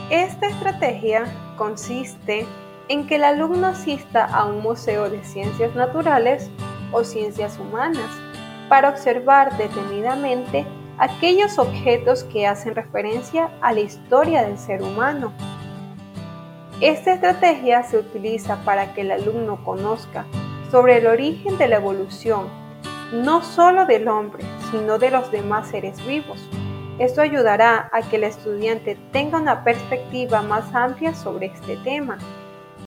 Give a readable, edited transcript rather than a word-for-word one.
Esta estrategia consiste en que el alumno asista a un museo de ciencias naturales o ciencias humanas para observar detenidamente aquellos objetos que hacen referencia a la historia del ser humano. Esta estrategia se utiliza para que el alumno conozca sobre el origen de la evolución, no solo del hombre, sino de los demás seres vivos. Esto ayudará a que el estudiante tenga una perspectiva más amplia sobre este tema.